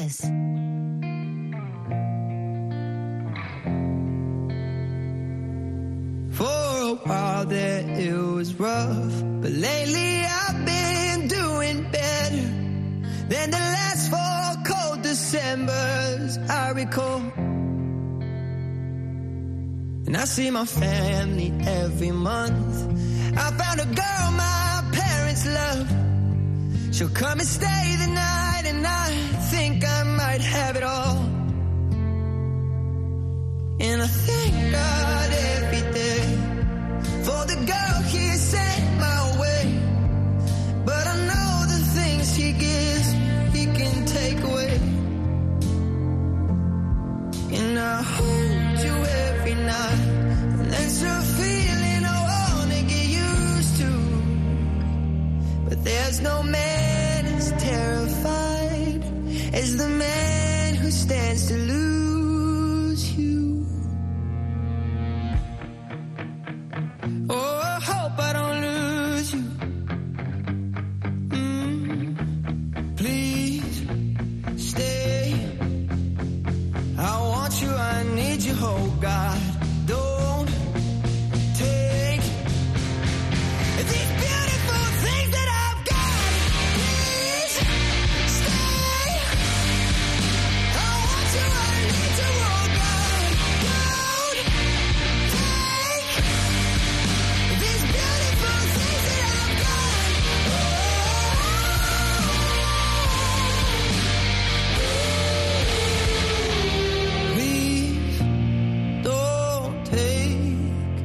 this. For a while there it was rough, but lately I've been doing better than the last 4 cold Decembers I recall. And I see my family every month. I found a girl my parents love. She'll come and stay the night, and I think I might have it all. And I thank God every day for the girl he sent my way. But I know the things he gives, he can take away. And I hold you every night, and that's a feeling I wanna get used to. But there's no man as terrified as the man who stands to lose you. Oh, I hope I don't lose you. Please stay. I want you, I need you, oh God. Don't take these beautiful things that I've got. Please stay. I want you, I need you, oh God. Don't take these beautiful things that I've got. Please don't take.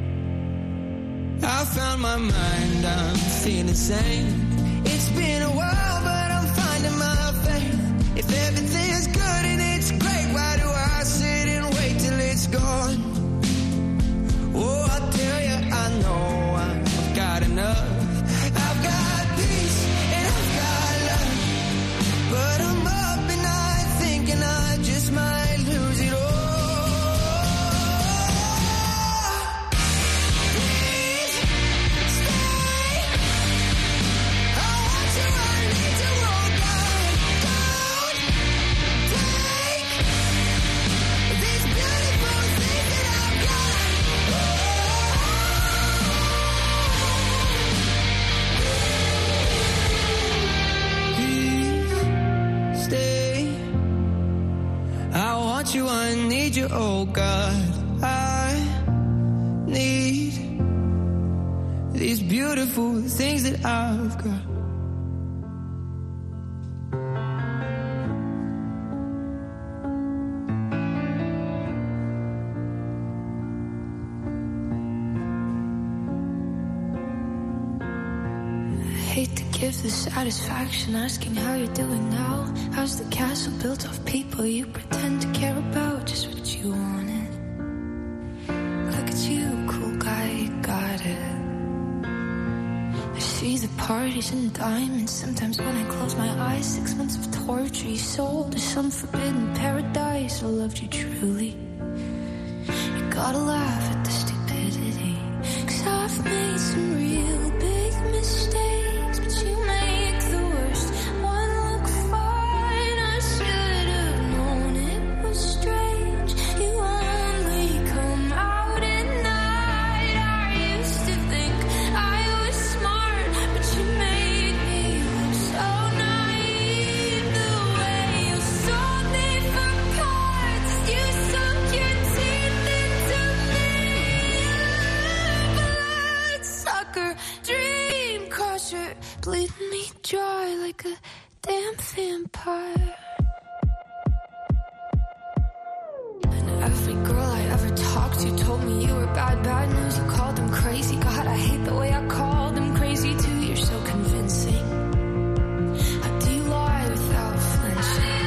I found my mind, I'm feeling sane. It's been a while, but I'm finding my faith. If everything's good and it's great, why do I sit and wait till it's gone? Oh, I tell you, I know I've got enough. I've got peace and I've got love. But I'm up at night thinking I just might lose it all. Please stay. I want you, I need you, oh God. Don't take these beautiful things that I've got. Please stay. I want you, I need you, oh God. I need these beautiful things that I've got. Hate to give the satisfaction asking how you're doing now. How's the castle built of people you pretend to care about? Just what you wanted. Look at you, cool guy, you got it. I see the parties and diamonds. Sometimes when I close my eyes, 6 months of torture you sold to some forbidden paradise. I loved you truly. You gotta laugh at the stupidity, 'cause I've made some real big mistakes, but you make the worst one look fine. I should have known it was strange. You only come out at night. I used to think I was smart, but you made me look so naive. The way you sold me for parts, you sunk your teeth into me. Bloodsucker, dream crusher, bleeding me dry like a damn vampire. And every girl I ever talked to told me you were bad, bad news. You called them crazy. God, I hate the way I called them crazy too. You're so convincing. How do you lie without flinching?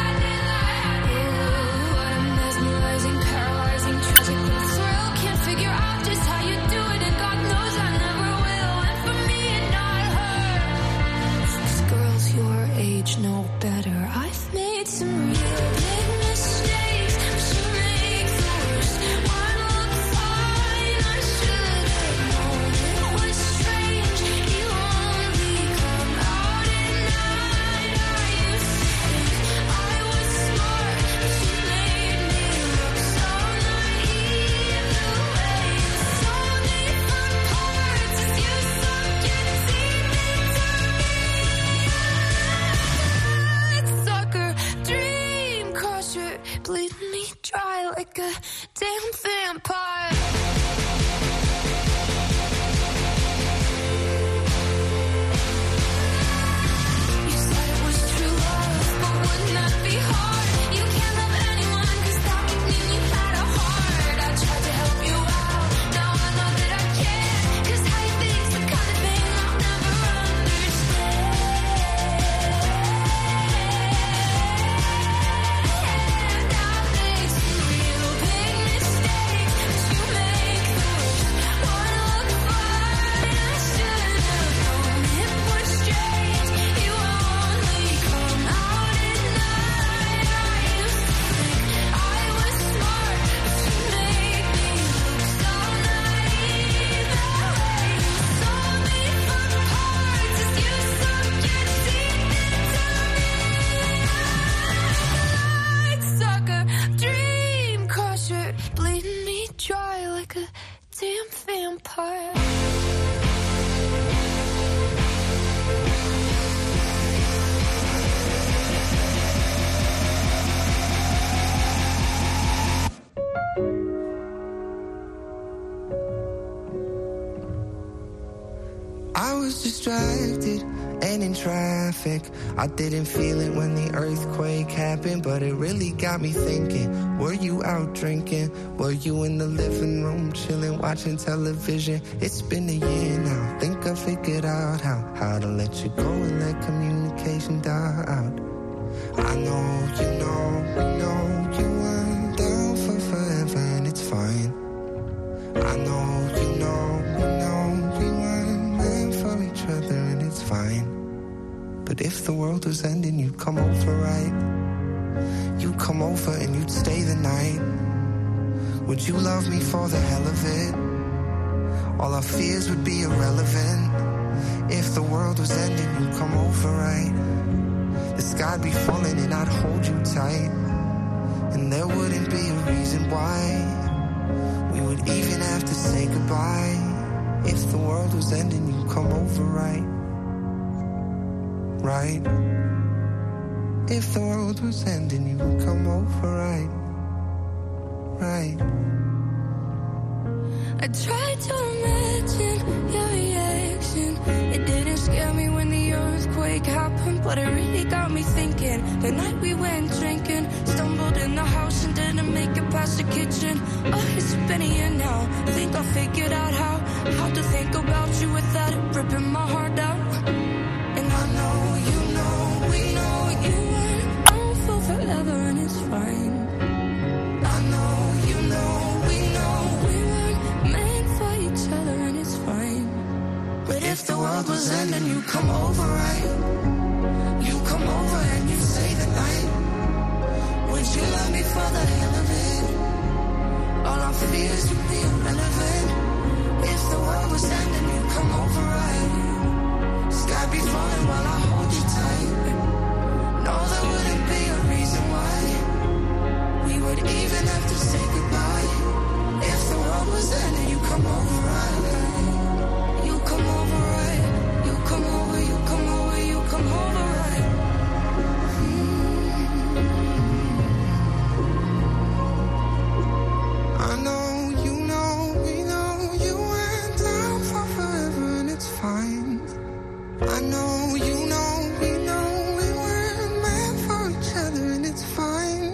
Ooh, what a mesmerizing, paralyzing, tragic thrill. Can't figure out just how you do it, and God knows I never will. And for me and not her, 'cause girls your age know better. I've made some real big mistakes, but you make the worst one look fine. I should have known it was strange. You only come out at night. I used to think I was like a damn vampire. You said it was true love, but wouldn't that be hard? You can't love anyone, 'cause that would mean you had a heart. I tried to help you out, now I know that I can't, 'cause how you think's the kind of thing I'll never understand. I've made some real big mistakes, but you make the worst one look fine. I should have known it was strange. You only come out at night. I used to think I was smart, but you made me look so naive. The way you sold me for parts as you sunk your teeth into me. Like sucker, dream crusher, bleeding me dry like a damn vampire. I was distracted and in traffic. I didn't feel it when the earthquake happened, but it really got me thinking. Were you out drinking? Were you in the living room chilling, watching television? It's been a year now. Think I figured out how to let you go and let communication die out. I know, we know you weren't down for forever, and it's fine. I know, we know we weren't meant for each other, and it's fine. But if the world was ending, you'd come over, right? You'd come over and you'd stay the night. Would you love me for the hell of it? All our fears would be irrelevant. If the world was ending, you'd come over, right? The sky'd be falling and I'd hold you tight, and there wouldn't be a reason why we would even have to say goodbye. If the world was ending, you'd come over, right? Right? If the world was ending, you would come over, right? Right? I tried to imagine your reaction. It didn't scare me when the earthquake happened, but it really got me thinking. The night we went drinking, stumbled in the house and didn't make it past the kitchen. Oh, it's been a year now. I think I figured out how to think about you without it ripping my heart out. And I know, we know you weren't on for forever, and it's fine. I know, we know we weren't meant for each other, and it's fine. But if the world was ending, you come over, right? You come over and you stay the night. Would you love me for the hell of it? All our fears would be irrelevant. If the world was ending, you come over, right? Sky be falling while I hold you tight. No, there wouldn't be a reason why we would even have to say goodbye. If the world was ending, you come over, right? You come over, right? You come over, you come over, you come over, right? I know, we know you went down for forever, and it's fine. I know, we know we weren't meant for each other, and it's fine.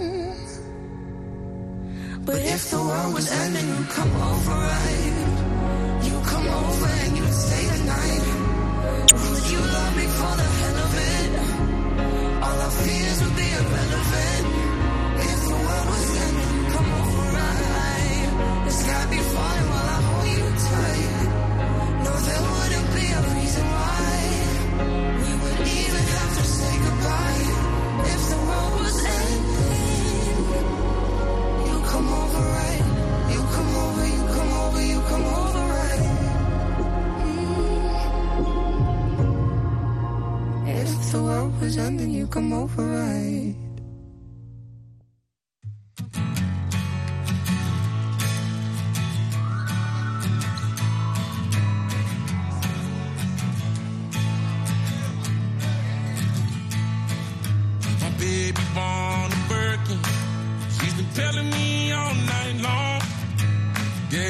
But if the world was ending, you come over, right? You come over and you stay the night. Would you love me for the hell of it? All our fears would be irrelevant. If the world was ending, you come over, right? The sky be falling while I hold you tight. No, there wouldn't be a reason why we would even have to say goodbye. If the world was ending, you come over, right? You come over, you come over, you come over, right? If the world was ending, you come over, right? My baby born a Birkin. She's been telling me all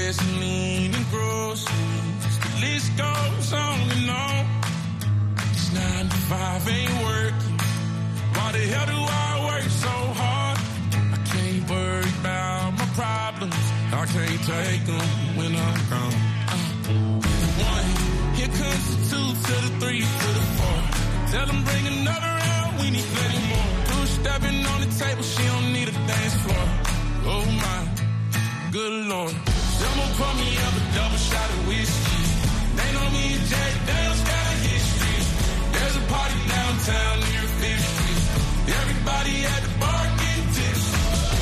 gasoline and groceries. The list goes on and on. This 9 to 5 ain't working. Why the hell do I work so hard? I can't worry about my problems. I can't take them when I'm gone. 1, here comes the 2 to the 3 to the 4. Tell them bring another round, we need plenty more. 2 stepping on the table, she don't need a dance floor. Oh my, good Lord. Someone pour me up a double shot of whiskey. They know me and Jack Dale's got a history. There's a party downtown near 5th Street. Everybody at the bar getting tipsy.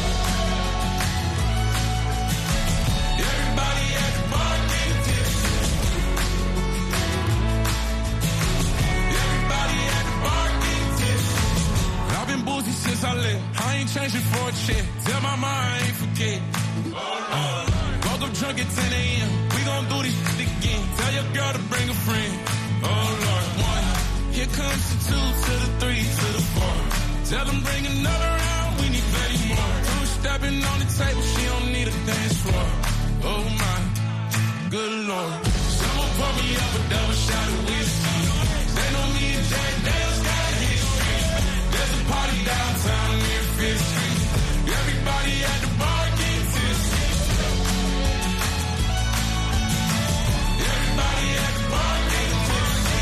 Everybody at the bar getting tipsy. Everybody at the bar getting tipsy. I've been boozy since I left. I ain't changing for a check. Tell my mom I ain't forget. Woke up drunk at 10 a.m. We gon' do this shit again. Tell your girl to bring a friend. Oh Lord. 1, here comes the 2 to the 3 to the 4. Tell them bring another round, we need plenty more. 2 stepping on the table, she don't need a dance floor. Oh my, good Lord. Someone pour me up a double shot of whiskey. They know me and Jack Dale's got a history. There's a party downtown near 5th Street. Everybody at the bar getting tipsy. Everybody at the bar getting tipsy.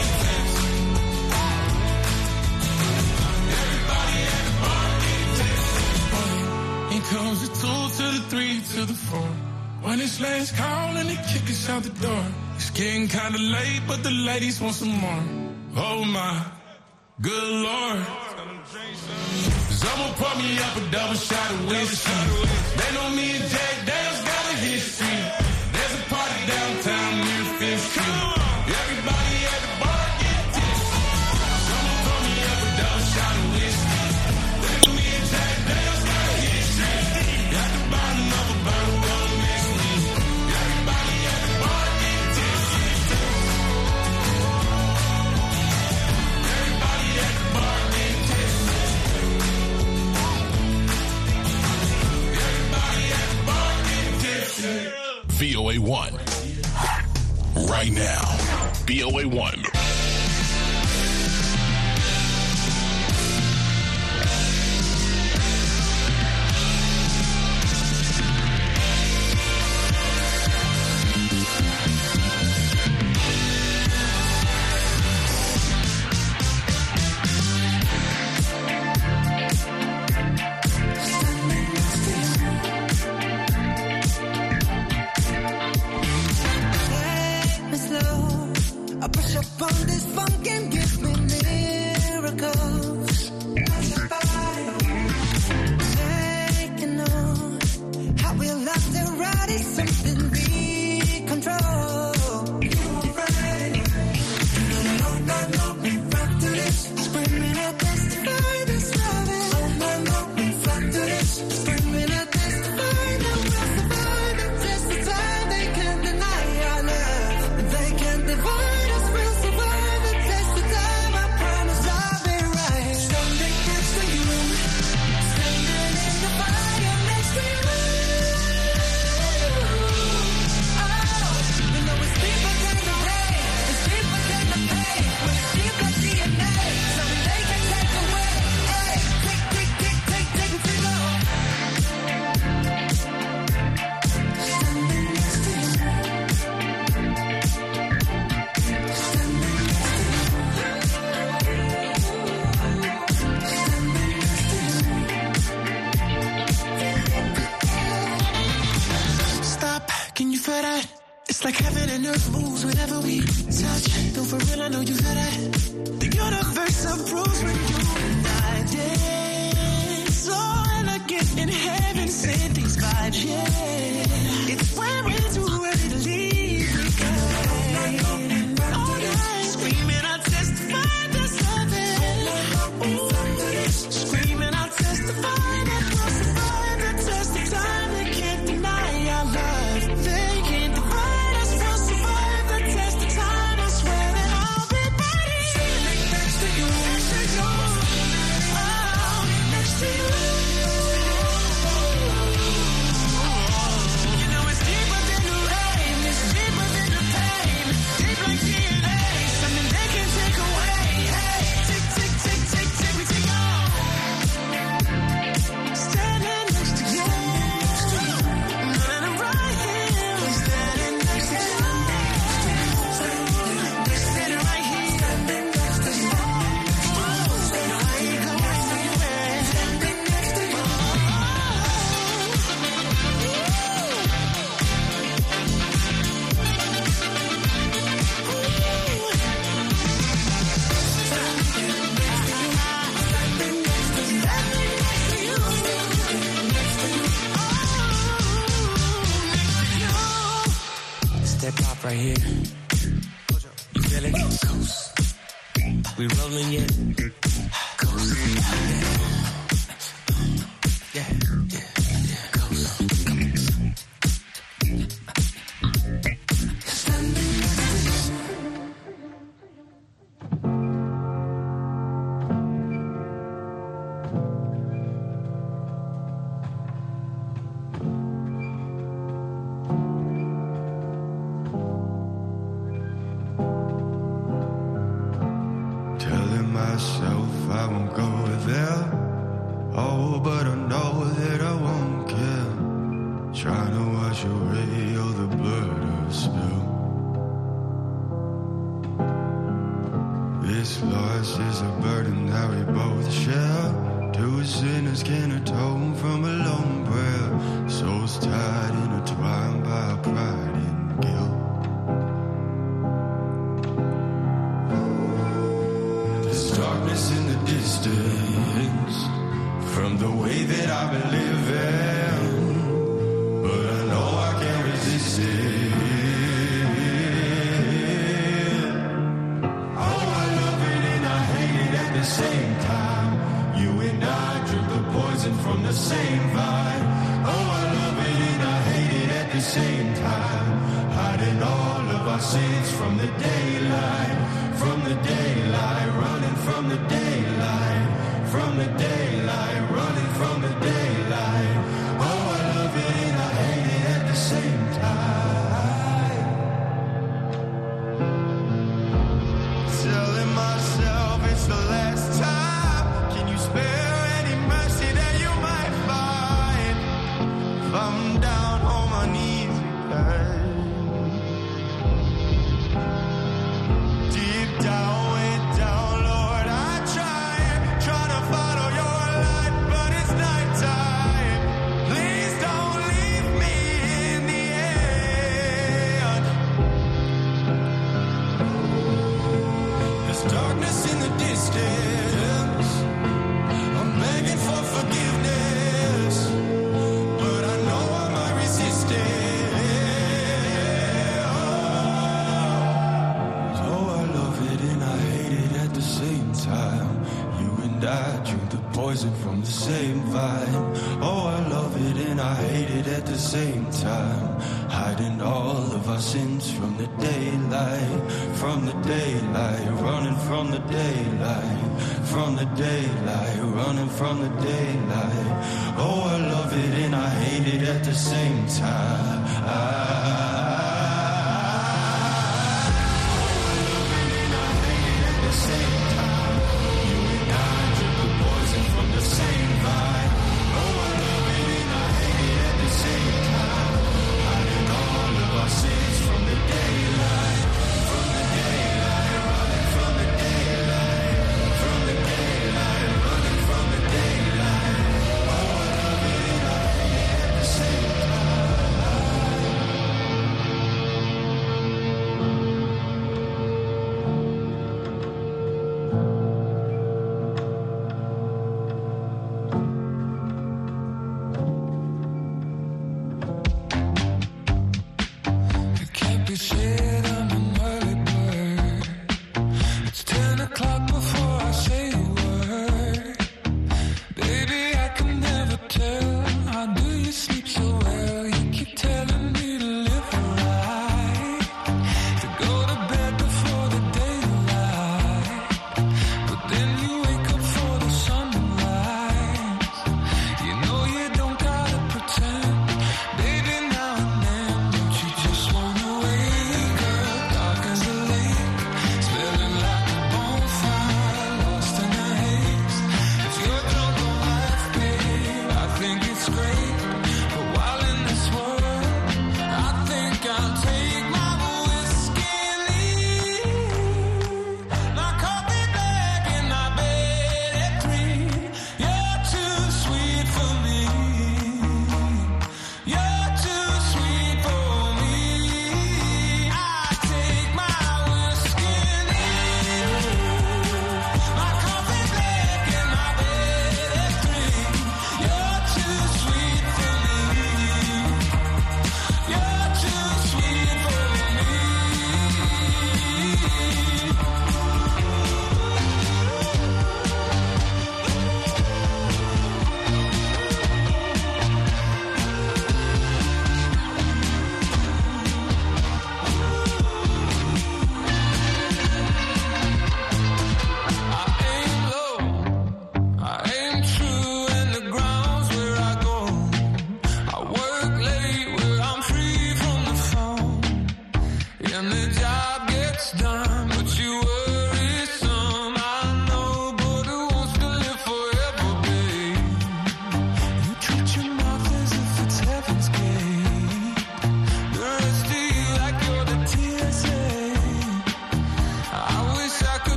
Everybody at the bar getting tipsy. Here comes the 2 to the 3 to the 4. When it's last call and they kick us out the door. It's getting kinda late, but the ladies want some more. Oh my, good Lord. Someone pour me up a double shot of whiskey. They know me and Jack Dale's got a history. There's a party downtown near 5th Street. Everybody at the bar get tipsy. Someone pour me up a double shot of whiskey. They know me and Jack Dale's got a history. Got the bottom of a bottle, don't mix me. Everybody at the bar get tipsy. Everybody at the bar get tipsy. VOA1. Right now. VOA1. right here. You feel it? Coast. We rolling yet? Coast. Yeah. Coast.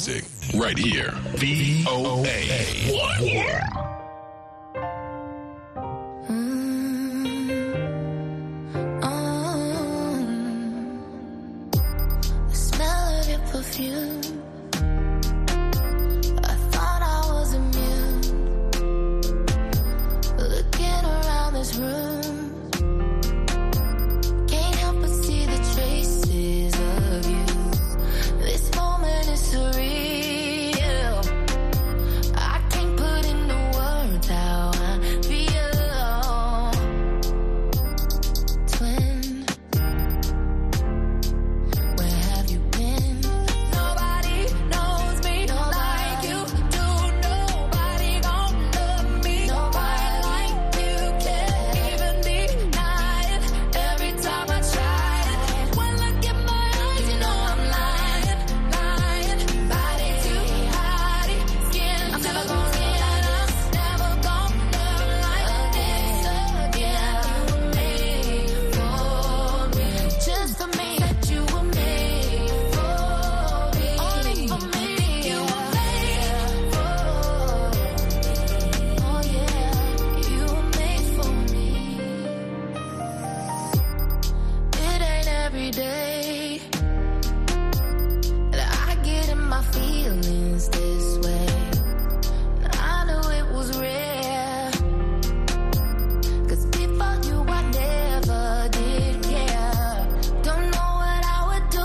music right here. VOA1. The smell of your perfume. I thought I was immune. Looking around this room, can't help but see the traces of you. This moment is surreal. I can't put into words how I feel. Twin, where have you been? Nobody knows me like you do. Nobody gon' love me. Nobody like you can't even deny it. Every time I try it, when I look in my eyes, you know I'm lying. Body to body, skin I'm never gonna get us. Never gonna love like this again. You were made for me, just for me. That you were made for me, only for me. You were made for me. Oh yeah, you were made for me. It ain't every day that I get in my feelings this way. I knew it was rare, 'cause before you I never did care. Don't know what I would do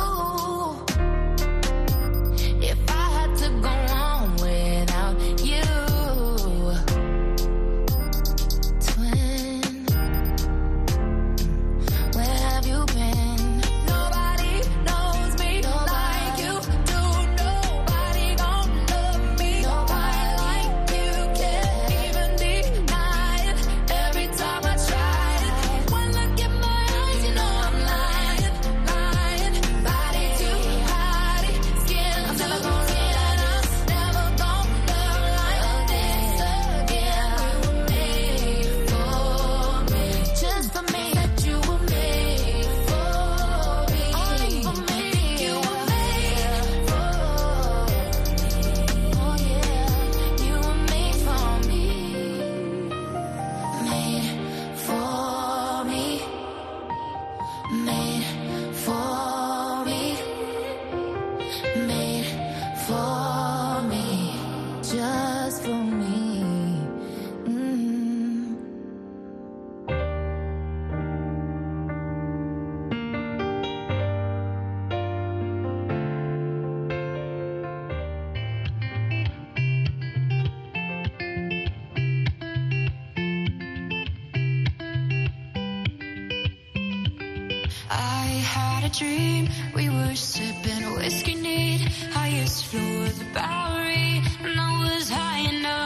if I had to go on without you. Twin, where have you been? Nobody knows me like you do. Nobody gon' love me. Nobody like you can't even deny it. Every time I try it, when I look in my eyes, you know I'm lying. Body to body, skin I'm never gonna get us. Never gonna love like this again. You were made for me, just for me. That you were made for me, only for me. You were made for me. Oh yeah, you were made for me. Made for me. Made for me. Made for me, just for me. I had a dream, we were sipping whiskey neat, highest floor of the Bowery, and I was high enough.